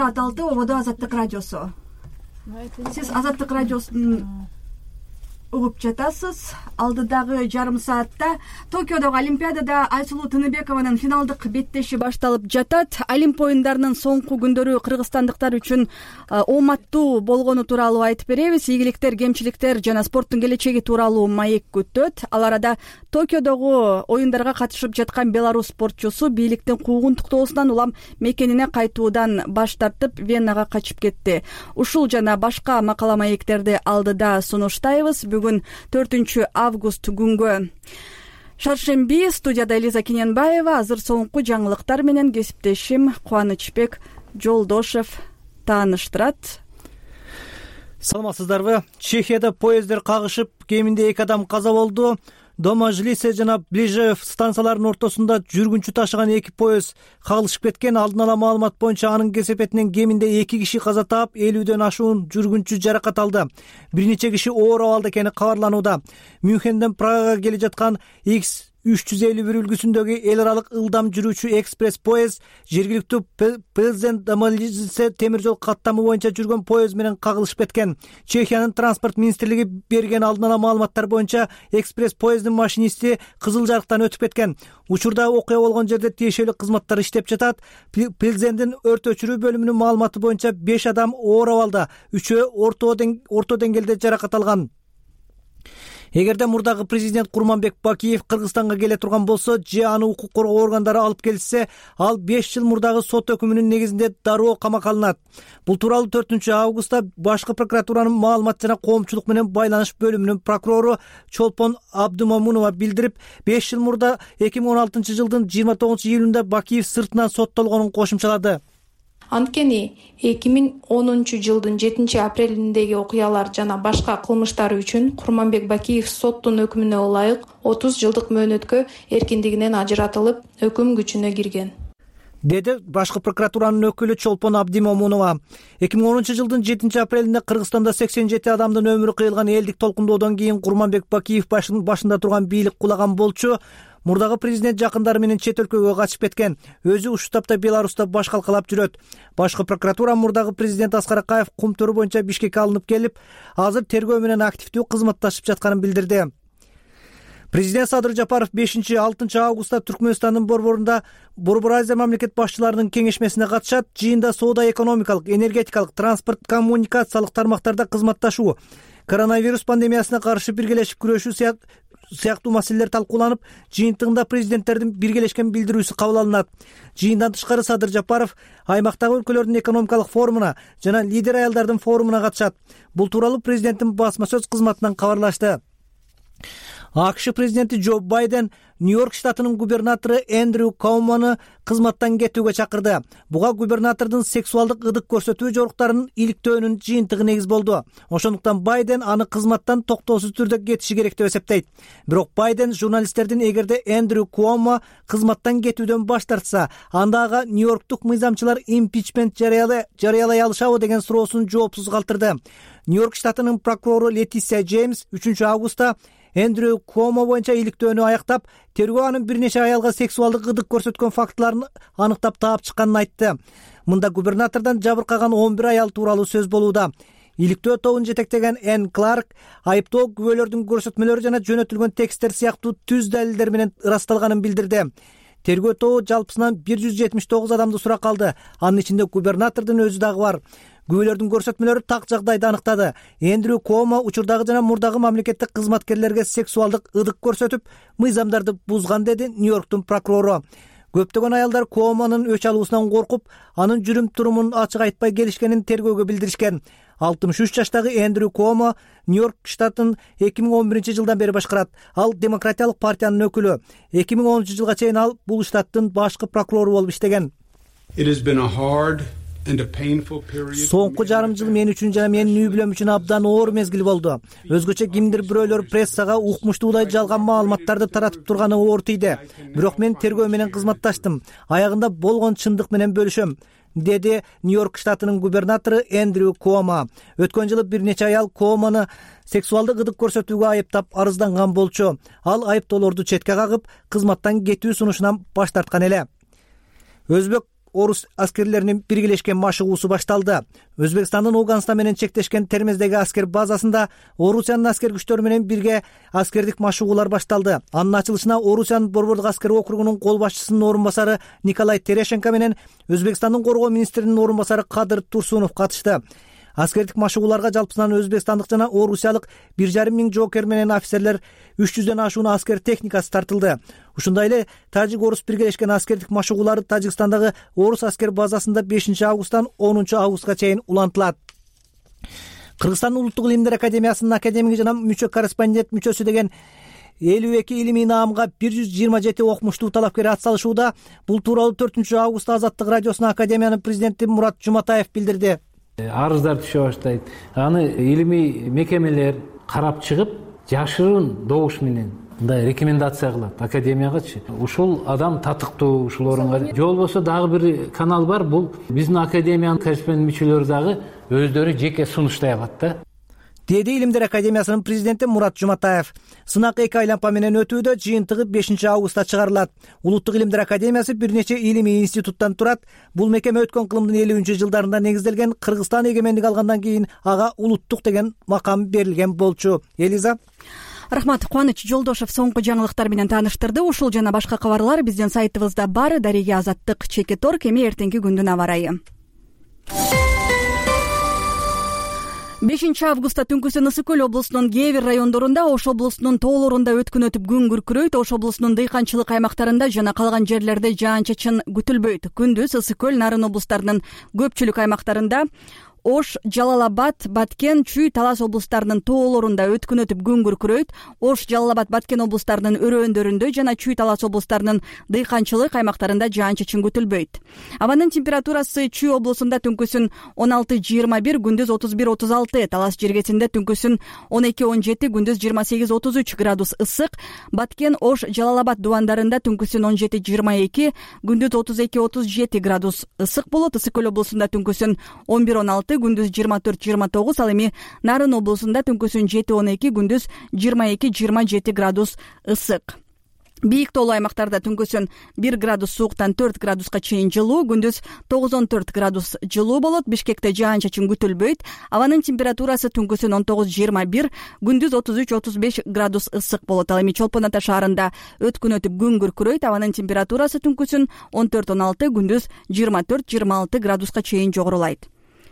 Аталты ободо Азаттык радиосу. Сиз Азаттык радиосун угуп жатасыз. Алдыдагы жарым саатта Токиодогу Олимпиадада Айсулуу Тыныбекованын финалдык беттеши башталып жатат. Олимп оюндарынын соңку күндөрү кыргызстандыктар үчүн ооматтуу болгону тууралуу айтып беребиз. Ийгиликтер, кемчиликтер жана спорттун келечеги тууралуу маек күтөт. Ал арада Токиодогу оюндарга катышып жаткан белорус спортчусу бийликтин куугунтуктоосунан улам мекенине кайтуудан баш тартып Венага качып кетти. Ушул жана башка макала маектерди алдыда сунуштайбыз. Бүгүн 4 август күнгө шаршемби. Студияда Элиза Кененбаева. Азыр соңку жаңылыктар менен кесиптешим Кубанычбек Жолдошев тааныштырат. Саламатсыздарбы? Чехияда поездер кагышып, кеминде 2 адам каза болду. Доможлисе жана Ближев станцияларынын ортосунда жүргүнчү ташыган 2 поезд кагылышып кеткен. Алдын ала маалымат боюнча анын кесепетинен кеминде 2 киши каза таап, 50дөн ашуун жүргүнчү жаракат алды. Бир нече киши оор абалда экени кабарланууда. Мюнхенден Прагага келе жаткан X351 үлгүсүндөгү эл аралык ылдам жүрүүчү экспресс поезд жергиликтүү Плзен Доможлисе темир жол каттамы боюнча жүргөн поезд менен кагылышып кеткен. Чехиянын транспорт министрлиги берген алдын ала маалыматтар боюнча экспресс поезддин машинисти кызыл жарыктан өтүп кеткен. Учурда окуя болгон жерде тиешелүү кызматтар иштеп жатат. Плзендин өрт өчүрүү бөлүмүнүн маалыматы боюнча 5 адам оор абалда, 3-өө орто деңгээлде жаракат алган. Эгерде мурдагы президент Курманбек Бакиев Кыргызстанга келе турган болсо, же аны укук коргоо органдары алып келсе, ал 5 жыл мурдагы сот өкүмүнүн негизинде дароо камакка алынат. Бул тууралуу 4 августта башкы прокуратуранын маалымат жана коомчулук менен байланыш бөлүмүнүн прокурору Чолпон Абдумомунова билдирип, 5 жыл мурда 2016 жылдын 29 июлунда Бакиев сыртынан соттолгонун кошумчалады. Анткени 2010 жылдын 7 апрелиндеги окуялар жана башка кылмыштары үчүн Курманбек Бакиев соттун өкүмүнө ылайык 30 жылдык мөөнөткө эркиндигинен ажыратылып, өкүм күчүнө кирген, деди башкы прокуратуранын өкүлү Чолпон Абдимомунова. 2010 жылдын 7 апрелинде Кыргызстанда 87 адамдын өмүрү кыйылган элдик толкундоодон кийин Курманбек Бакиев башында турган бийлик кулаган болчу. Мурдагы президент жакындары менен чет өлкөгө качып кеткен. Өзү ушул тапта Беларуста баш калкалап жүрөт. Башкы прокуратура мурдагы президент Аскар Акаев кумтөрү боюнча Бишкекке алынып келип, азыр тергөө менен активдүү кызматташып жатканын билдирди. Президент Садыр Жапаров 5-6 августта Түркмөнстандын борборунда Борбор Азия мамлекет башчыларынын кеңешмесине катышат. Жыйында соода, экономикалык, энергетикалык, транспорт, коммуникациялык тармактарда кызматташуу, коронавирус пандемиясына каршы биргелешип күрөшүү сыяктуу маселелер талкууланып, жыйынтыгында президенттердин биргелешкен билдирүүсү кабыл алынат. Жыйындан тышкары Садыр Жапаров аймактагы өлкөлөрдүн экономикалык форумуна жана лидер аялдардын форумуна катышат. Бул тууралуу президенттин басма сөз кызматынан кабарлашты. АКШ президенти Джо Байден Нью-Йорк штатынын губернатору Эндрю Куомону кызматтан кетүүгө чакырды. Буга губернатордун сексуалдык ыдык көрсөтүү жоруктарын иликтөөнүн жыйынтыгы негиз болду. Ошондуктан Байден аны кызматтан токтоосуз түрдө кетиши керек деп эсептейт. Бирок Байден журналисттердин эгерде Эндрю Куомо кызматтан кетүүдөн баш тартса, анда ага Нью-Йорктук мыйзамчылар импичмент жарыялай алышабы деген суроосун жоопсуз калтырды. Нью-Йорк штатынын прокурору Летисия Джеймс 3 августта Эндрю Куомо боюнча иликтөөнү аяктап, тергөө анын бир нече аялга сексуалдык ыдык көрсөткөн фактыларын аныктап таап чыкканын айтты. Мында губернатордон жабыркаган 11 аял тууралуу сөз болууда. Иликтөө тобун жетектеген Энн Кларк айыптоо күбөлөрдүн көрсөтмөлөрү жана жөнөтүлгөн тексттер сыяктуу түз далилдер менен ырасталганын билдирди. Тергөө тобу жалпысынан 179 адамды сурак алды. Анын ичинде губернатордун өзү дагы бар. Күбөлөрдүн көрсөтмөлөрү так жагдайда аныктады. Эндрю Куомо учурдагы жана мурдагы мамлекеттик кызматкерлерге сексуалдык ыдык көрсөтүп, мыйзамдарды бузган, деди Нью-Йорктун прокурору. Көптөгөн аялдар Куомонун өч алуусунан коркуп, анын жүрүм-турумун ачык айтпай келишкенин тергөөгө билдиришкен. 63 жаштагы Эндрю Куомо Нью-Йорк штатын 2011 жылдан бери башкарат. Ал Демократиялык партиянын өкүлү. 2010 жылга чейин ал бул штаттын башкы прокурору болуп иштеген. Соңку жарым жыл мен үчүн жана менин үй бүлөм үчүн абдан оор мезгил болду. Өзгөчө кимдир бирөөлөр прессага укмуштуудай жалган маалыматтарды таратып турганы оор тийди. Бирок мен тергөө менен кызматташтым. Аягында болгон чындык менен бөлүшөм, деди Нью-Йорк штатынын губернатору Эндрю Куомо. Өткөн жылы бир нече аял Куомону сексуалдык ыдык көрсөтүүгө айыптап арызданган болчу. Ал айыптоолорду четке кагып, кызматтан кетүү сунушунан баш тарткан эле. Өзбек орус аскерлеринин биргелешкен машыгуусу башталды. Өзбекстандын Ооганстан менен чектешкен Термездеги аскер базасында Орусиянын аскер күчтөрү менен бирге аскердик машыгуулар башталды. Анын ачылышына Орусиянын Борбордук аскер округунун кол башчысынын орун басары Николай Терещенко менен Өзбекстандын коргоо министринин орун басары Кадыр Турсунов катышты. Аскердик машыгууларга жалпысынан өзбекстандык жана орусиялык 1,5 миң жоокер менен офицерлер, 300дөн ашуун аскер техникасы тартылды. Ушундай эле тажик-орус биргелешкен аскердик машыгуулары Тажикстандагы орус аскер базасында 5 августтан 10 августка чейин улантылат. Кыргызстандын Улуттук илимдер академиясынын академик жана мүчө корреспондент мүчөсү деген 52 илимий наамга 127 окумуштуу талапкер атсалышууда. Бул тууралуу 4 августта Азаттык радиосуна академиянын президенти Мурат Жуматаев билдирди. Арыздар түшө баштайт. Аны илимий мекемелер карап чыгып, жашырын добуш менен мындай рекомендация кылат академиягачы. Ушул адам татыктуу ушул орунга. Же болбосо дагы бир канал бар, бул биздин академиянын корреспондент мүчөлөрү дагы өздөрү жеке сунуштай алат да. Деди Илимдер академиясынын президенти Мурат Жуматаев. Сынак 2 айланпа менен өтүүдө, жыйынтыгы 5 августта чыгарылат. Улуттук илимдер академиясы бир нече илимий институттан турат. Бул мекеме өткөн кылымдын 50-жылдарында негизделген. Кыргызстан эгемендик алгандан кийин ага улуттук деген макам берилген болчу. Элиза. Рахмат. Кубаныч Жолдошев соңку жаңылыктар менен тааныштырды. Ушул жана башка кабарлар биздин сайтыбызда бар. Дареге Азаттык Чекеторг. Эми эртеңки күндүн аба ырайы. 5 августта түнкүсүн Ысык Көл облусунун кээ бир райондорунда, Ош облусунун тоолорунда өткүн өтүп күн күркүрөйт. Ош облусунун дыйканчылык аймактарында жана калган жерлерде жаан-чачын күтүлбөйт. Күндүз Ысык Көл, Нарын облустарынын көпчүлүк аймактарында, Ош, Жалал-Абад, Баткен, Чүй, Талас облустарынын тоолорунда өткүн өтүп күн күркүрөйт. Ош, Жалал-Абад, Баткен облустарынын өрөөндөрүндө жана Чүй, Талас облустарынын дыйканчылык аймактарында жаан-чачын күтүлбөйт. Абанын температурасы Чүй облусунда түнкүсүн 16-21, күндүз 31-36, Талас жергесинде түнкүсүн 12-17, күндүз 28-33 градус ысык. Баткен, Ош, Жалал-Абад дубандарында түнкүсүн 17-22, күндүз 32-37 градус ысык болот. Ысык Көл облусунда түнкүсүн 11-16, күндүз 24-29, ал эми Нарын облусунда түнкүсүн 7-12, күндүз 22-27 градус ысык. Бийик тоолуу аймактарда түнкүсүн 1 градус сууктан 4 градуска чейин жылуу, күндүз 9-14 градус жылуу болот. Бишкекте жаан-чачын күтүлбөйт. Абанын температурасы түнкүсүн 19-21, күндүз 33-35 градус ысык болот. Ал эми Чолпон Ата шаарында өткүн өтүп күн күркүрөйт. Абанын температурасы түнкүсүн 14-16, күндүз 24-26 градуска чейин жогорулайт.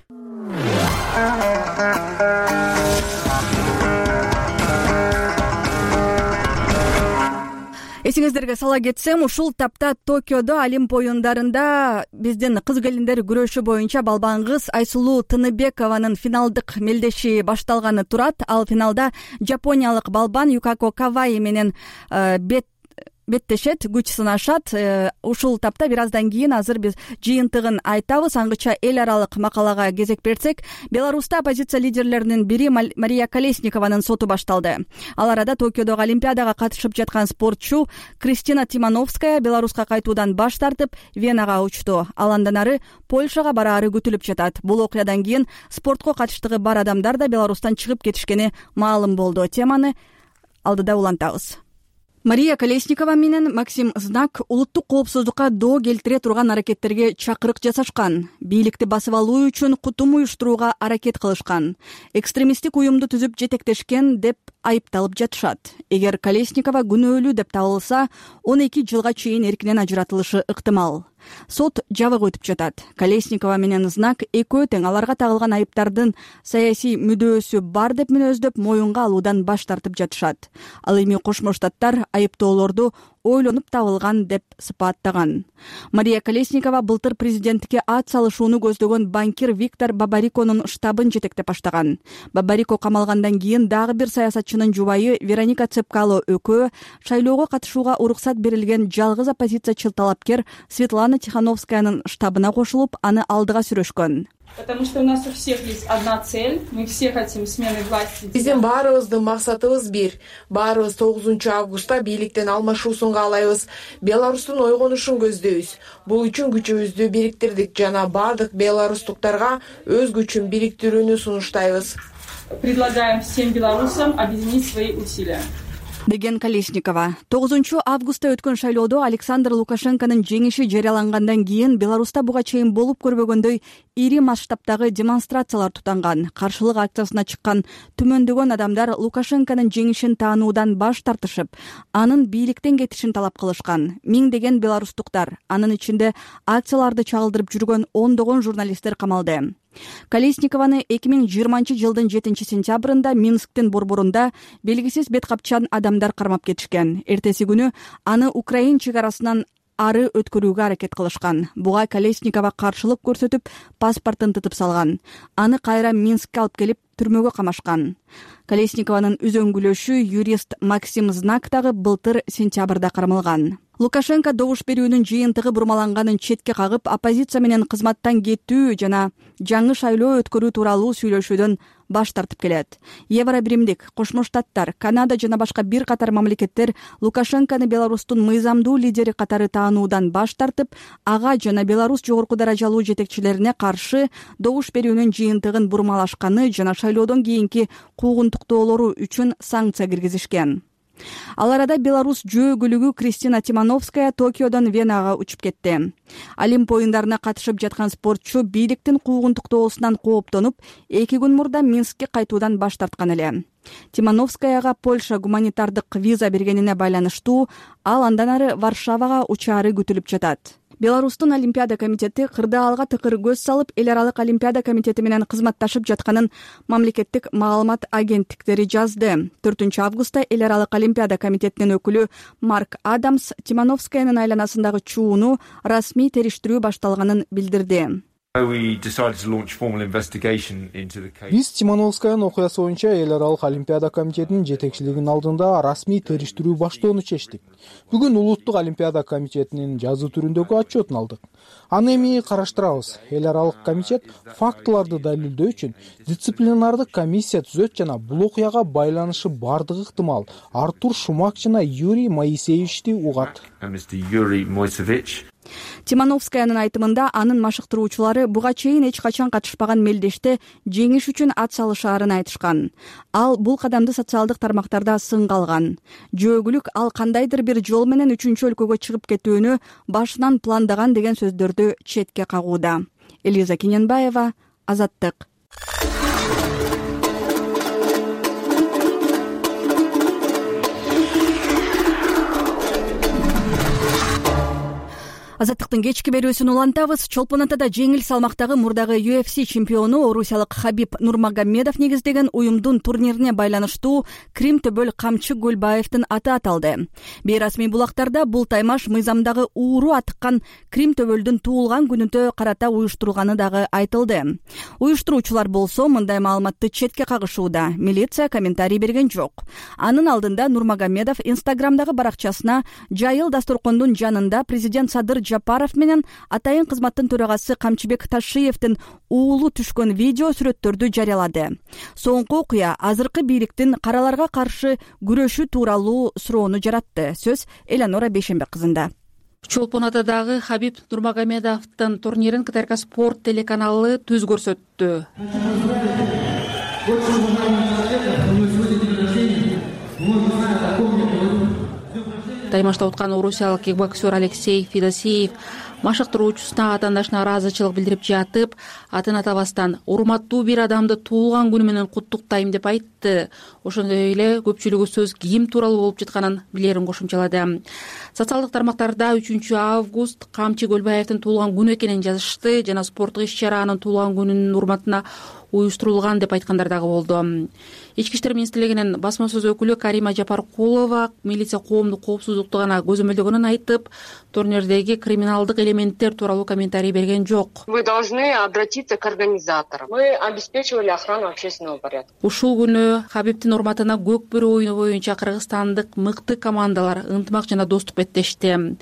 Эсиңиздерге сала кетсем, ушул тапта Токиодо Олимп оюндарында биздин кыз келиндер күрөшү боюнча балбан кыз Айсулуу Тыныбекованын финалдык мелдеши башталганы турат. Ал финалда жапониялык балбан Юкако Каваи менен беттешет, күч сынашат. Ушул тапта бир аздан кийин азыр биз жыйынтыгын айтабыз. Аңгыча эл аралык макалага кезек берсек, Беларуста оппозиция лидерлеринин бири Мария Колесникованын соту башталды. Ал арада Токиодогу Олимпиадага катышып жаткан спортчу Кристина Тимановская Беларуска кайтуудан баш тартып, Венага учту. Ал андан ары Польшага бараары күтүлүп жатат. Бул окуядан кийин спортко катыштыгы бар адамдар да Беларустан чыгып кетишкени маалым болду. Теманы алдыда улантабыз. Мария Колесникова менен Максим Знак улуттук коопсуздукка доо келтире турган аракеттерге чакырык жасашкан. Бийликти басып алуу үчүн кутум уюштурууга аракет кылышкан. Экстремисттик уюмду түзүп жетектешкен деп айыпталып жатышат. Эгер Колесникова күнөөлүү деп табылса, 12 жылга чейин эркинен ажыратылышы ыктымал. Сот жабык өтүп жатат. Колесникова менен Знак экөө тең аларга тагылган айыптардын саясий мүдөөсү бар деп мүнөздөп моюнга алуудан баш тартып жатышат. Ал эми Кошмо Штаттар айыптоолорду ойлонуп табылган деп сыпаттаган. Мария Колесникова былтыр президенттикке ат салышууну көздөгөн банкир Виктор Бабариконун штабын жетектеп баштаган. Бабарико камалгандан кийин дагы бир саясатчынын жубайы Вероника Цепкало экөө шайлоого катышууга уруксат берилген жалгыз оппозициячыл талапкер Светлана Тихановскаянын штабына кошулуп, аны алдыга сүрөшкөн. Потому что у нас у всех есть одна цель. Мы все хотим смены власти. Биздин баарыбыздын максатыбыз бир. Баарыбыз 9 августта бийликтен алмашуусун каалайбыз. Беларустун ойгонушун көздөйбүз. Бул үчүн күчүбүздү бириктирдик жана бардык беларустуктарга өз күчүн бириктирүүнү сунуштайбыз. Предлагаем всем белорусам объединить свои усилия. деген Колесникова. 9 августта өткөн шайлоодо Александр Лукашенконун жеңиши жарыялангандан кийин Беларуста буга чейин болуп көрбөгөндөй ири масштабтагы демонстрациялар тутанган. Каршылык акциясына чыккан түмөндөгөн адамдар Лукашенконун жеңишин таануудан баш тартышып, анын бийликтен кетишин талап кылышкан. Миңдеген беларустуктар, анын ичинде акцияларды чагылдырып жүргөн ондогон журналисттер камалды. Колесникованы 2020 жылдын 7 сентябрында Минсктин борборунда белгисиз бет капчан адамдар кармап кетишкен. Эртеси күнү аны Украин чек арасынан ары өткөрүүгө аракет кылышкан. Буга Колесникова каршылык көрсөтүп, паспортун тытып салган. Аны кайра Минскке алып келип түрмөгө камашкан. Колесникованын үзөңгүлөшү юрист Максим Знак дагы былтыр сентябрда кармалган. Лукашенко добуш берүүнүн жыйынтыгы бурмаланганын четке кагып, оппозиция менен кызматтан кетүү жана жаңы шайлоо өткөрүү тууралуу сүйлөшүүдөн баш тартып келет. Евробиримдик, Кошмо Штаттар, Канада жана башка бир катар мамлекеттер Лукашенкону Беларустун мыйзамдуу лидери катары таануудан баш тартып, ага жана Беларусь жогорку даражалуу жетекчилерине каршы добуш берүүнүн жыйынтыгын бурмалашканы жана шайлоодон кийинки куугунтуктоолору үчүн санкция киргизишкен. Ал арада Беларусь жөө-күлүгү Кристина Тимановская Токиодон Венага учуп кетти. Олимп оюндарына катышып жаткан спортчу бийликтин куугунтуктоосунан кооптонуп, 2 күн мурда Минскке кайтуудан баш тарткан эле. Тимановскаяга Польша гуманитардык виза бергенине байланыштуу, ал андан ары Варшавага учаары күтүлүп жатат. Беларустун Олимпиада комитети кырдаалга тыкыр көз салып, эл аралык Олимпиада комитети менен кызматташып жатканын мамлекеттик маалымат агенттиктери жазды. 4 августта эл аралык Олимпиада комитетинин өкүлү Марк Адамс Тимановскаянын айланасындагы чууну расмий териштирүү башталганын билдирди. Биз Тимановскаянын окуясы боюнча эл аралык Олимпиада комитетинин жетекчилигинин алдында расмий териштирүү баштоону чечтик. Бүгүн Улуттук Олимпиада комитетинин жазуу түрүндөгү отчетун алдык. Аны эми караштырабыз. Эл аралык комитет фактыларды далилдөө үчүн дисциплинардык комиссия түзөт жана бул окуяга байланышы бардыгы ыктымал Артур Шумак жана Юрий Моисеевичти угат. Тимановскаянын айтымында анын машыктыруучулары буга чейин эч качан катышпаган мелдеште жеңиш үчүн ат салышаарын айтышкан. Ал бул кадамды социалдык тармактарда сынга алган. Жөө-күлүк ал кандайдыр бир жол менен 3-өлкөгө чыгып кетүүнү башынан пландаган деген сөздөрдү четке кагууда. Элиза Киненбаева, Азаттык. Азаттыктын кечки берүүсүн улантабыз. Чолпон атада жеңил салмактагы мурдагы UFC чемпиону орусиялык Хабиб Нурмагомедов негиздеген уюмдун турнирине байланыштуу Крим Төбөл Камчы Гөлбаевдин аты аталды. Бейрасмий булактарда бул таймаш мыйзамдагы ууру атыккан Крим Төбөлдүн туулган күнүнө карата уюштурулганы дагы айтылды. Уюштуруучулар болсо мындай маалыматты четке кагышууда. Милиция комментарий берген жок. Анын алдында Нурмагомедов Инстаграмдагы баракчасына Жайыл Дасторкондун жанында президент Садыр Жапаров менен атайын кызматтын төрагасы Камчыбек Ташиевдин уулу түшкөн видео сүрөттөрдү жарыялады. Соңку окуя азыркы бийликтин караларга каршы күрөшү тууралуу суроону жаратты. Сөз Элеонора Бейшембек кызында. Чолпон атадагы Хабиб Нурмагомедовдун турнирин КТРК Спорт телеканалы түз көрсөттү. Таймашта уткан орусиялык кикбоксер Алексей Федосеев машыктыруучусуна атаандашына ыраазычылык билдирип жатып, атын атабастан урматтуу бир адамды туулган күнү менен куттуктайм деп айтты. Ошондой эле көпчүлүгү сөз ким тууралуу болуп жатканын билерин кошумчалады. Социалдык тармактарда 3 август Камчы Гөлбаевдин туулган күнү экенин жазышты жана спорттук иш-чара анын туулган күнүнүн урматына уюштурулган деп айткандар дагы болду. Ички иштер министрлигинин басма сөз өкүлү Карима Жапаркулова милиция коомдук коопсуздукту гана көзөмөлдөгөнүн айтып, турнирдеги криминалдык элементтер тууралуу комментарий берген жок. Мы должны обратиться к организаторам. Мы обеспечивали охрану общественного порядка. Ушул күнү Хабибдин урматына көк бөрү оюну боюнча кыргызстандык мыкты командалар ынтымак жана достук беттешти.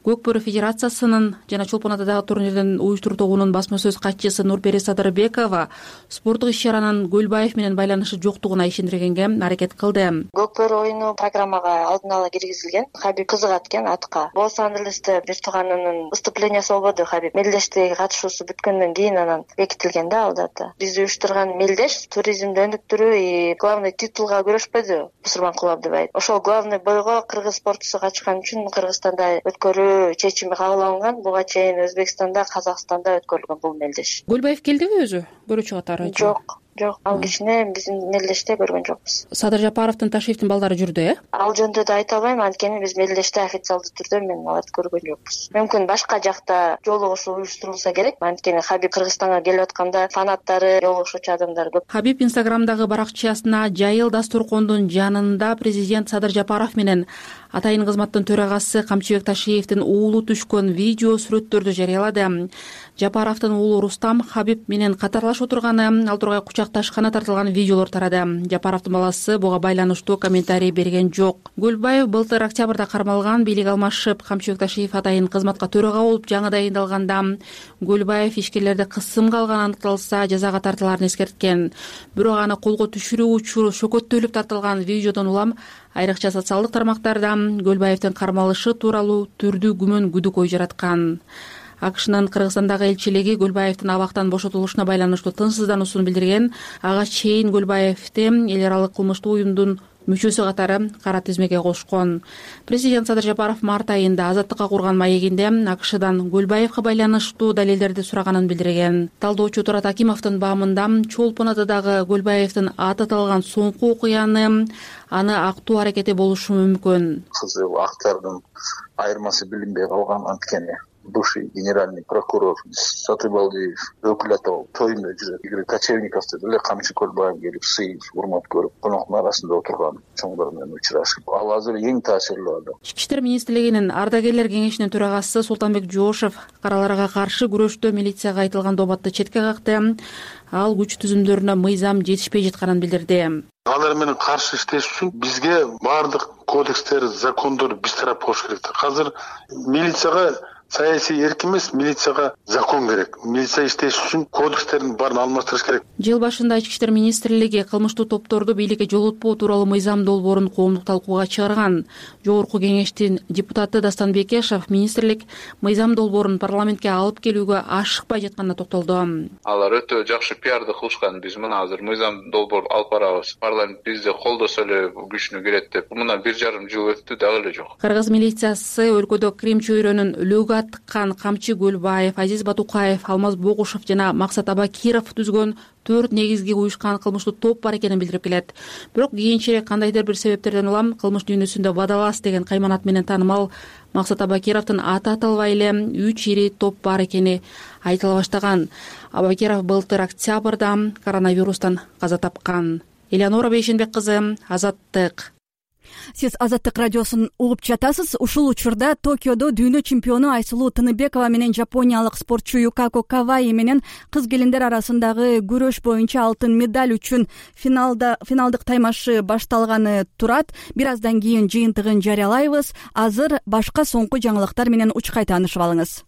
Көк Бөрү Федерациясынын жана Чолпон Атадагы турнирдин уюштуруу тобунун басма сөз катчысы Нурпери Садырбекова спорттук иш-чаранын Көлбаев менен байланышы жоктугуна ишендиргенге аракет кылды. Көк Бөрү оюну программага алдын ала киргизилген. Хабиб кызыгат экен атка. Лос-Анджелесте бир тууганынын выступлениясы болбоду. Хабиб мелдештиги катышуусу бүткөндөн кийин анан бекитилген да ал дата. Биз уюштурган мелдеш туризмди өнүктүрүү и главный титулга күрөшпөдү Бусурманкул Абдыбаев. Ошол главный бойго кыргыз спортчусу катышкан үчүн Кыргызстанда өткөрүү чечими кабыл алынган. Буга чейин Өзбекстанда, Казакстанда өткөрүлгөн бул мелдеш. Көлбаев келдиби өзү көрүүчү катары? Жок, ал кишини биздин мелдеште көргөн жокпуз. Садыр Жапаровдун Ташиевдин балдары жүрдү, Ал жөнүндө да айта албайм, анткени биз мелдеште официалдуу түрдө мен аларды көргөн жокпуз. Мүмкүн башка жакта жолугушуу уюштурулса керек, анткени Хабиб Кыргызстанга келип атканда фанаттары, жолугушуучу адамдар көп. Хабиб Инстаграмдагы баракчасына жайыл дастуркондун жанында президент Садыр Жапаров менен атайын кызматтын төрагасы Камчыбек Ташиевдин уулу түшкөн видео сүрөттөрдү жарыялады. Жапаровдун уулу Рустам Хабиб менен катарлаш отурганы, ал тургай кучакташканы тартылган видеолор тарады. Жапаровдун баласы буга байланыштуу комментарий берген жок. Көлбаев былтыр октябрда кармалган, бийлик алмашып, Камчыбек Ташиев атайын кызматка төрага болуп жаңы дайындалганда Көлбаев ишкерлерди кысымга алганы аныкталса жазага тартыларын эскерткен. Бирок аны колго түшүрүү учуру шөкөттөлүп тартылган видеодон улам айрыкча социалдык тармактарда Көлбаевдин кармалышы тууралуу түрдүү күмөн күдүк ой жараткан. АКШнын Кыргызстандагы элчилиги Көлбаевдин абактан бошотулушуна байланыштуу тынчсыздануусун билдирген. Ага чейин Көлбаевди эл аралык кылмыштуу уюмдун мүчөсү катары кара тизмеге кошкон. Президент Садыр Жапаров март айында Азаттыкка курган маегинде АКШдан Көлбаевге байланыштуу далилдерди сураганын билдирген. Талдоочу Турат Акимовдун баамында Чолпон Атадагы Көлбаевдин аты аталган соңку окуяны аны актоо аракети болушу мүмкүн. Кызыл актардын айырмасы билинбей калган, анткени бывший генеральный прокурор Сатыбалдиев өкүлөтө тойунда жүрөт. Игорь Кочевниковду деле Камчы Көлбаев келип сыйып, урмат көрүп, коноктун арасында отурган чоңдор менен учурашып, ал азыр эң таасирлүү адам. Ички иштер министрлигинин ардагерлер кеңешинин төрагасы Султанбек Жошев караларга каршы күрөштө милицияга айтылган добатты четке какты. Ал күч түзүмдөрүнө мыйзам жетишпей жатканын билдирди. Алар менен каршы иштеш үчүн бизге баардык кодекстер, закондор биз тарап болуш керек. Азыр милицияга саясий эркин эмес, милицияга закон керек. Милиция иштеш үчүн кодекстердин баарын алмаштырыш керек. Жыл башында Ички иштер министрлиги кылмыштуу топторду бийликке жолотпоо тууралуу мыйзам долбоорун коомдук талкууга чыгарган. Жогорку кеңештин депутаты Дастан Бекешев министрлик мыйзам долбоорун парламентке алып келүүгө ашыкпай жатканына токтолду. Алар өтө жакшы пиарды кылышкан. Биз мына азыр мыйзам долбоор алып барабыз. Парламент бизди колдосо эле күчүнө кирет деп. Мына 1,5 жыл өттү, дагы эле жок. Кыргыз милициясы өлкөдө Крим чөйрөнүн лөгө аттыккан Камчы Көлбаев, Азиз Батукаев, Алмаз Богушев жана Максат Абакиров түзгөн 4 негизги уюшкан кылмыштуу топ бар экенин билдирип келет. Бирок кийинчерээк кандайдыр бир себептерден улам кылмыш дүйнөсүндө Бадалас деген кайманат менен таанымал Максат Абакировдун аты аталбай эле 3 ири топ бар экени айтыла баштаган. Абакиров былтыр октябрда коронавирустан каза тапкан. Элеонора Бейшенбек кызы, Азаттык. Сиз Азаттык радиосун угуп жатасыз. Ушул учурда Токиодо дүйнө чемпиону Айсулуу Тыныбекова менен жапониялык спортчу Юкако Каваи менен кыз келиндер арасындагы күрөш боюнча алтын медаль үчүн финалдык таймашы башталганы турат. Бир аздан кийин жыйынтыгын жарыялайбыз. Азыр башка соңку жаңылыктар менен учкай таанышып алыңыз.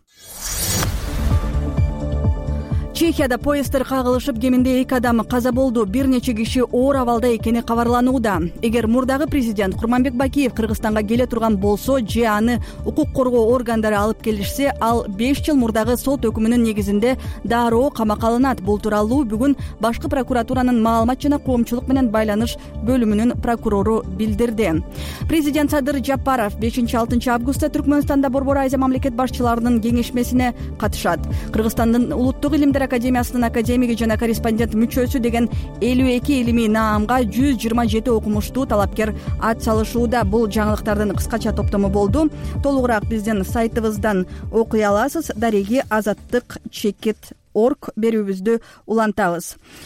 Чехияда поезддер кагылышып, кеминде 2 адам каза болду. Бир нече киши оор абалда экени кабарланууда. Эгер мурдагы президент Курманбек Бакиев Кыргызстанга келе турган болсо же аны укук коргоо органдары алып келишсе, ал 5 жыл мурдагы сот өкүмүнүн негизинде дароо камакка алынат. Бул тууралуу бүгүн башкы прокуратуранын маалымат жана коомчулук менен байланыш бөлүмүнүн прокурору билдирди. Президент Садыр Жапаров 5-6 августта Түркмөнстанда Борбор Азия мамлекет башчыларынын кеңешмесине катышат. Кыргызстандын улуттук илимдер академиясынын академиги жана корреспондент мүчөсү деген 52 илимий наамга 127 окумуштуу талапкер ат салышууда. Бул жаңылыктардын кыскача топтому болду. Толугураак биздин сайтыбыздан окуй аласыз. Дареги Азаттык /org берүүбүздү улантабыз.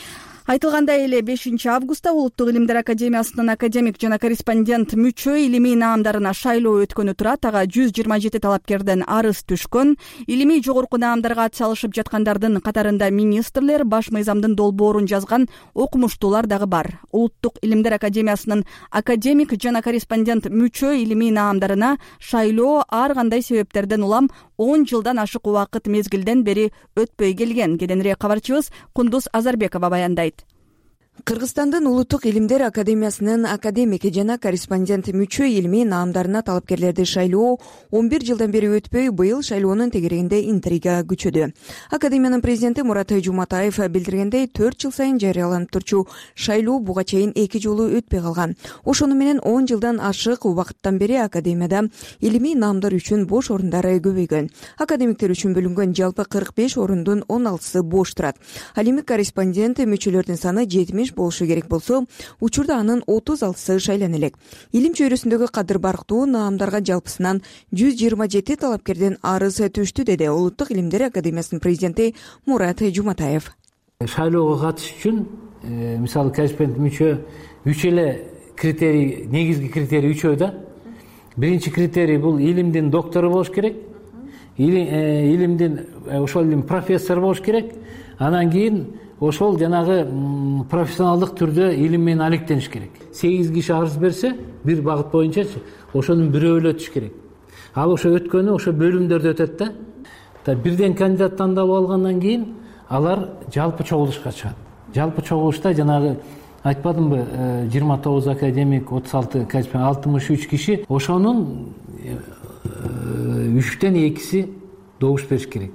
Айтылгандай эле 5-августта Улуттук илимдер академиясынын академик жана корреспондент мүчө илимий наамдарына шайлоо өткөнү турат. Ага 127 талапкерден арыз түшкөн. Илимий жогорку наамдарга ат салышып жаткандардын катарында министрлер, баш мыйзамдын долбоорун жазган окумуштуулар дагы бар. Улуттук илимдер академиясынын академик жана корреспондент мүчө илимий наамдарына шайлоо ар кандай себептерден улам 10 жылдан ашык убакыт мезгилден бери өтпөй келген. Кененирээк кабарчыбыз Кундуз Азарбекова баяндайт. Кыргызстандын Улуттук илимдер академиясынын академик жана корреспондент мүчө илимий наамдарына талапкерлерди шайлоо 11 жылдан бери өтпөй, быйыл шайлоонун тегерегинде интрига күчөдү. Академиянын президенти Мурат Жуматаев билдиргендей, 4 жыл сайын жарыяланып турчу шайлоо буга чейин 2 жолу өтпөй калган. Ошону менен 10 жылдан ашык убакыттан бери академияда илимий наамдар үчүн бош орундары көбөйгөн. Академиктер үчүн бөлүнгөн жалпы 45 орундун 16сы бош турат. Ал эми корреспондент мүчөлөрдүн саны 70 болушу керек болсо, учурда анын 36сы шайлана элек. Илим чөйрөсүндөгү кадыр барктуу наамдарга жалпысынан 127 талапкерден арыз түштү, деди Улуттук илимдер академиясынын президенти Мурат Жуматаев. Шайлоого катышыш үчүн, мисалы корреспондент мүчө 3 эле критерий, негизги критерий 3 да. Биринчи критерий бул илимдин доктору болуш керек. Илимдин ошол илим профессор болуш керек. Анан кийин ошол жанагы профессионалдык түрдө илим менен алектениш керек. 8 киши арыз берсе, бир багыт боюнчачы, ошонун бирөө өтүш керек. Ал ошо өткөнү ошо бөлүмдөрдө өтөт да. Бирден кандидат тандалып алгандан кийин алар жалпы чогулушка чыгат. Жалпы чогулушта жанагы айтпадымбы, 29 академик, 36 корреспондент, 63 киши, ошонун 3-тен 2си добуш бериш керек.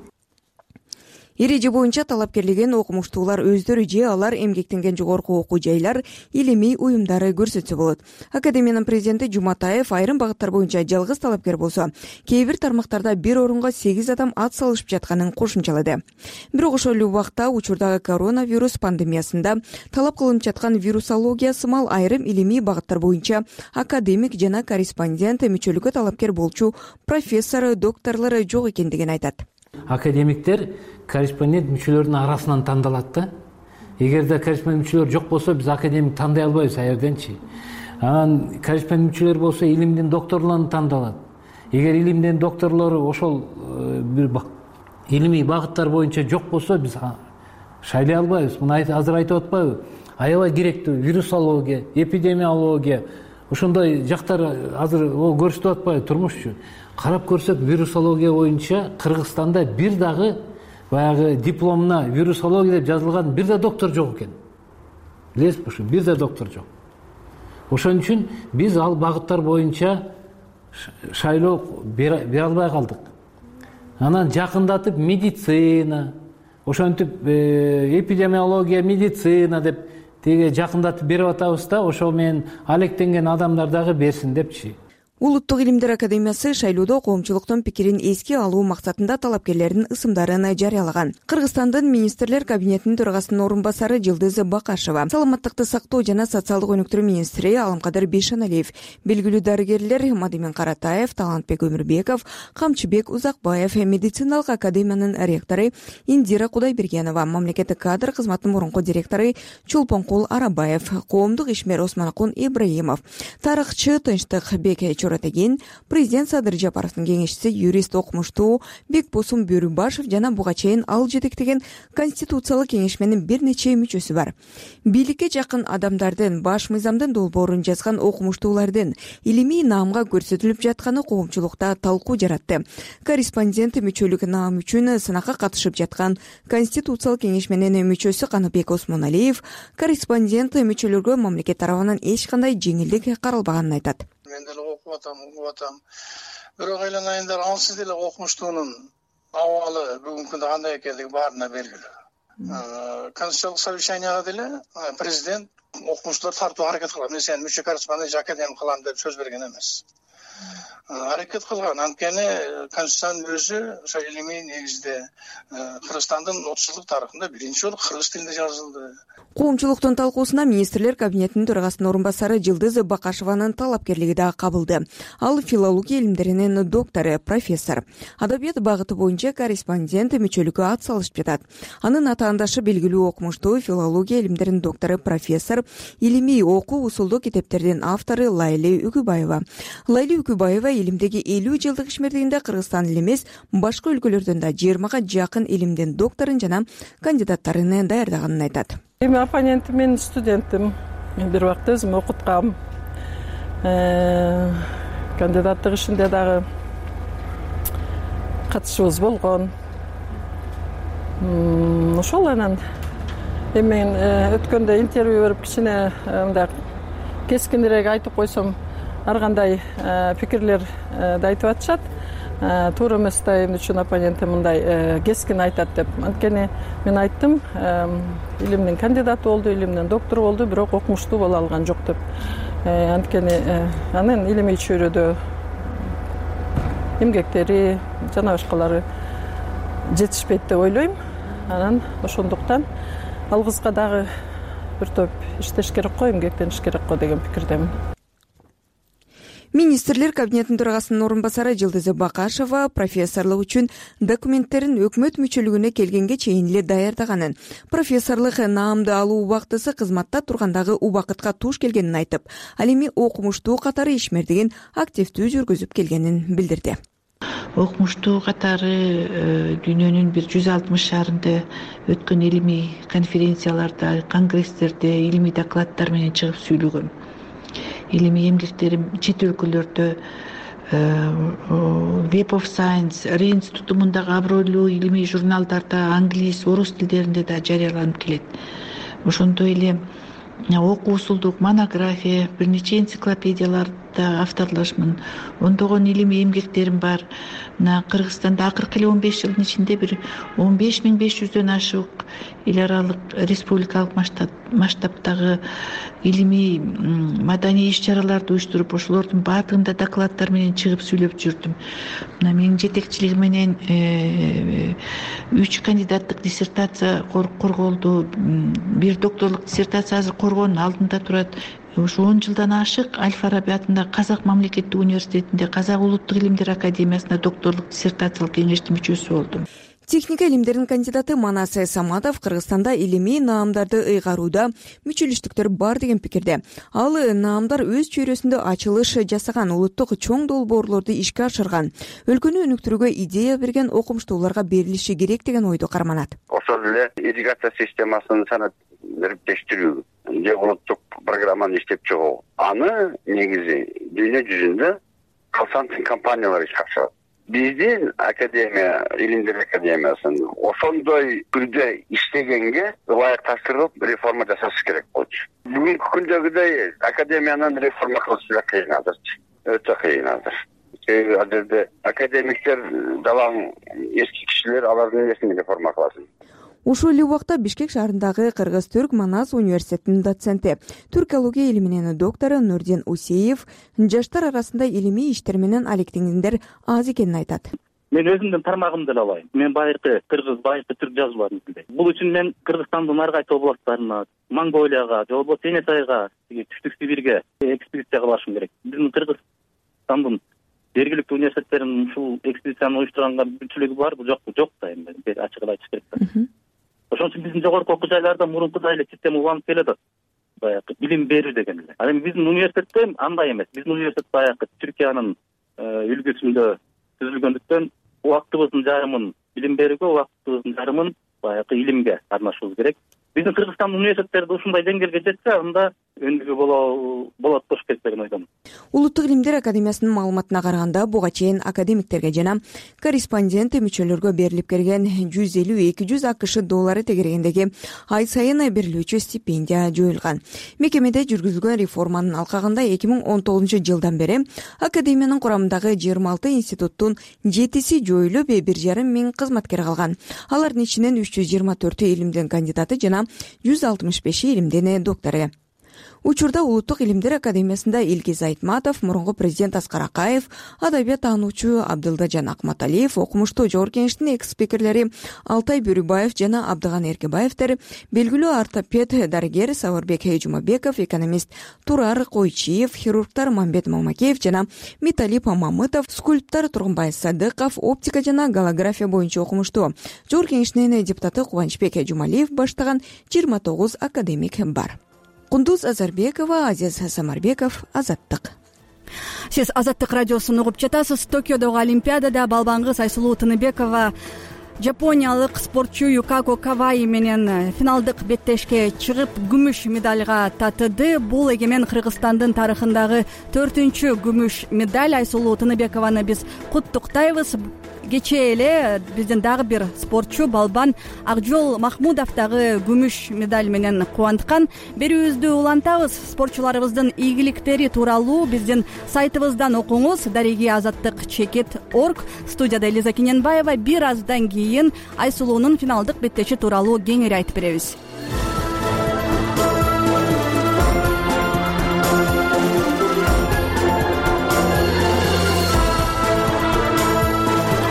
Эреже боюнча талапкерлеген окумуштуулар өздөрү же алар эмгектенген жогорку окуу жайлар, илимий уюмдары көрсөтсө болот. Академиянын президенти Жуматаев айрым багыттар боюнча жалгыз талапкер болсо, кээ бир тармактарда бир орунга 8 адам ат салышып жатканын кошумчалады. Бирок ошол эле убакта учурдагы коронавирус пандемиясында талап кылынып жаткан вирусология сымал айрым илимий багыттар боюнча академик жана корреспондент мүчөлүккө талапкер болчу профессор, докторлор жок экендигин айтат. Академиктер корреспондент мүчөлөрдүн арасынан тандалат да. Эгерде корреспондент мүчөлөр жок болсо, биз академик тандай албайбыз аерденчи. Анан корреспондент мүчөлөр болсо, илимдин докторлорун тандалат. Эгер илимдин докторлору ошол бир илимий багыттар боюнча жок болсо, биз шайлай албайбыз. Муну азыр айтып атпайбы? Аябай керектүү вирусология, эпидемиология, ошондой жактар азыр көрсөтүп атпайбы турмушчу? Карап көрсөк, вирусология боюнча Кыргызстанда бир дагы баягы дипломуна вирусология деп жазылган бир да доктор жок экен. Билесизби ушу? Бир да доктор жок. Ошон үчүн биз ал багыттар боюнча шайлоо бере албай калдык. Анан жакындатып медицина, ошентип эпидемиология, медицина деп теге жакындатып берип атабыз да, ошол менен алектенген адамдар дагы берсин депчи. Улуттук илимдер академиясы шайлоодо коомчулуктун пикирин эске алуу максатында талапкерлердин ысымдарын жарыялаган. Кыргызстандын министрлер кабинетинин төрагасынын орун басары Жылдыз Бакашева, саламаттыкты сактоо жана социалдык өнүктүрүү министри Аламкадыр Бейшаналиев, белгилүү дарыгерлер Мадимин Каратаев, Талантбек Өмүрбеков, Камчыбек Узакбаев, медициналык академиянын ректору Индира Кудайбергенова, мамлекеттик кадр кызматынын мурунку директору Чолпонкул Арабаев, коомдук ишмер Осмонкун Ибраимов, тарыхчы Тынчтыкбек Чоратеген, президент Садыр Жапаровдун кеңешчиси, юрист окумуштуу Бекбосун Бөрүбашев жана буга чейин ал жетектеген конституциялык кеңешменин бир нече мүчөсү бар. Бийликке жакын адамдардын, баш мыйзамдын долбоорун жазган окумуштуулардын илимий наамга көрсөтүлүп жатканы коомчулукта талкуу жаратты. Корреспондент мүчөлүк наам үчүн сынакка катышып жаткан конституциялык кеңешменин мүчөсү Каныбек Осмоналиев корреспондент мүчөлөргө мамлекет тарабынан эч кандай жеңилдик каралбаганын айтат. Мен деле окуп атам. Бирок айланайындар ансыз деле окумуштуунун абалы бүгүнкү күндө кандай экендиги баарына белгилүү. Конституциялык совещанияга деле президент окумуштуулар тартууга аракет кылган. Мен сени мүчө корреспондент академик кылам деп сөз берген эмес. аракет кылган. Анткени конституциянын өзү ошо илимий негизде Кыргызстандын 30 жылдык тарыхында биринчи жолу кыргыз тилинде жазылды. Коомчулуктун талкуусуна министрлер кабинетинин төрагасынын орун басары Жылдыз Бакашеванын талапкерлиги да кабылды. Ал филология илимдеринин доктору, профессор. Адабият багыты боюнча корреспондент мүчөлүккө ат салышып жатат. Анын атаандашы белгилүү окумуштуу филология илимдеринин доктору, профессор, илимий окуу усулдуу китептердин автору Лайли Үкүбаева. Лайли Үкүбаева илимдеги 50 жылдык ишмердигинде Кыргызстан эле эмес, башка өлкөлөрдөн да 20га жакын илимдин докторун жана кандидаттарын даярдаганын айтат. Эми оппонентим менин студентим. Мен бир убакта өзүм окуткам. Кандидаттык ишинде дагы катышыбыз болгон. Ошол анан эми мен өткөндө интервью берип кичине мындай кескинирээк айтып койсом, ар кандай пикирлер да айтып атышат. Туура эмес да эмне үчүн оппонентим мындай кескин айтат деп. Анткени мен айттым, илимдин кандидаты болду, илимдин доктору болду, бирок окумуштуу боло алган жок деп. Анткени анын илимий чөйрөдө эмгектери жана башкалары жетишпейт деп ойлойм. Анан ошондуктан ал кызга дагы бир топ иштеш керек го, эмгектениш керек го деген пикирдемин. Министрлер кабинетинин төрагасынын орун басары Жылдыз Бакашева профессорлук үчүн документтерин өкмөт мүчөлүгүнө келгенге чейин эле даярдаганын, профессорлук наамды алуу убактысы кызматта тургандагы убакытка туш келгенин айтып, ал эми окумуштуу катары ишмердигин активдүү жүргүзүп келгенин билдирди. Окумуштуу катары дүйнөнүн бир 160 шаарында өткөн илимий конференцияларда, конгресстерде илимий докладдар менен чыгып сүйлөгөм. Илимий эмгектерим чет өлкөлөрдө Web of Science, Рейнс тутумундагы абройлуу илимий журналдарда англис, орус тилдеринде да жарыяланып келет. Ошондой эле окуу усулдук монография, бир нече энциклопедияларда авторлашмын. Ондогон илимий эмгектерим бар. Мына Кыргызстанда акыркы эле 15 жылдын ичинде бир 15500дөн ашык эл аралык республикалык масштабтагы илимий маданий иш-чараларды уюштуруп, ошолордун баардыгында докладдар менен чыгып сүйлөп жүрдүм. Мына менин жетекчилигим менен 3 кандидаттык диссертация корголду, бир докторлук диссертация азыр коргоонун алдында турат. Ушу 10 жылдан ашык Аль-Фараби атындагы Казак мамлекеттик университетинде Казак улуттук илимдер академиясында докторлук диссертациялык кеңештин мүчөсү болдум. Техника илимдеринин кандидаты Манас Саматов Кыргызстанда илимий наамдарды ыйгарууда мүчөлүштүктөр бар деген пикирде. Ал наамдар өз чөйрөсүндө ачылыш жасаган, улуттук чоң долбоорлорду ишке ашырган, өлкөнү өнүктүрүүгө идея берген окумуштууларга берилиши керек деген ойду карманат. Ошол эле ирригация системасын санат бериптештирүү же улуттук программаны иштеп чыгуу. Аны негизи дүйнө жүзүндө консалтинг компаниялар ишке ашырат. Биздин академия, илимдер академиясын ошондой түрдө иштегенге ылайыкташтырып реформа жасаш керек болчу. Бүгүнкү күндөгүдөй академиянын реформа кылышы кыйын азырчы. Өтө кыйын азыр. Ал жерде академиктер далаң эски кишилер, алардын несин реформа кыласың. Ушул эле убакта Бишкек шаарындагы Кыргыз-Түрк Манас университетинин доценти, түркология илиминин доктору Нурдин Усеев жаштар арасында илимий иштер менен алектенгендер аз экенин айтат. Мен өзүмдүн тармагымды эле алайын. Мен байыркы кыргыз, байыркы түрк жазууларын билбейм. Бул үчүн мен Кыргызстандын ар кайсы областтарына, Монголияга, же болбосо Сенетайга, Түштүк Сибирге экспедиция кылышым керек. Биздин Кыргызстандын жергиликтүү университеттеринин ушул экспедицияны уюштурганга мүмкүнчүлүгү барбы, жокпу? Жок да эми ачык айтыш керек да. Ошон үчүн биздин жогорку окуу жайларда мурункудай эле система уланып келет. Баягы билим берүү деген эле. Ал эми биздин университетте андай эмес. Биздин университет баягы Түркиянын үлгүсүндө түзүлгөндүктөн убактыбыздын жарымын билим берүүгө, убактыбыздын жарымын баягы илимге арнашыбыз керек. Биздин Кыргызстандын университеттерде ушундай деңгээлге жетсе, анда өндүгү болот болуш керек деген ойдомун. Улуттук илимдер академиясынын маалыматына караганда, буга чейин академиктерге жана корреспондент мүчөлөргө берилип келген 150-200 АКШ доллары тегерегиндеги ай сайын берилүүчү стипендия жоюлган. Мекемеде жүргүзүлгөн реформанын алкагында 2019 жылдан бери академиянын курамындагы 26 институттун 7си жоюлуп, 1,5 миң кызматкер калган. Алардын ичинен 324 илимдин кандидаты жана 165 илимдин доктору. Учурда Улуттук илимдер академиясында Илгиз Айтматов, мурунку президент Аскар Акаев, адабият таануучу Абдылдажан Акматалиев, окумуштуу Жогорку Кеңештин экс-спикерлери Алтай Бөрүбаев жана Абдыган Эркебаевдер, белгилүү ортопед дарыгер Сабырбек Жумабеков, экономист Турар Койчиев, хирургтар Мамбет Мамакеев жана Миталип Мамытов, скульптор Тургунбай Садыков, оптика жана голография боюнча окумуштуу Жогорку Кеңештин депутаты Кубанычбек Жумалиев баштаган 29 академик бар. Кундуз Азарбекова, Азиз Самарбеков, Азаттык. Сиз Азаттык радиосун угуп жатасыз. Токиодогу Олимпиадада балбаңгыз Айсулуу Тыныбекова жапониялык спортчу Юкако Каваи менен финалдык беттешке чыгып күмүш медальга татыды. Бул эгемен Кыргызстандын тарыхындагы 4-чү күмүш медаль. Айсулуу Тыныбекованы биз куттуктайбыз. Кечээ эле биздин дагы бир спортчу балбан Акжол Махмудов дагы күмүш медаль менен кубанткан. Берүүбүздү улантабыз. Спортчуларыбыздын ийгиликтери тууралуу биздин сайтыбыздан окуңуз. Дареги Азаттык Чекет.org. Студияда Элиза Кененбаева. Бир аздан кийин Айсулуунун финалдык беттеши тууралуу кеңири айтып беребиз.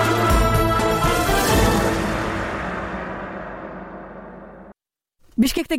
Бишкекте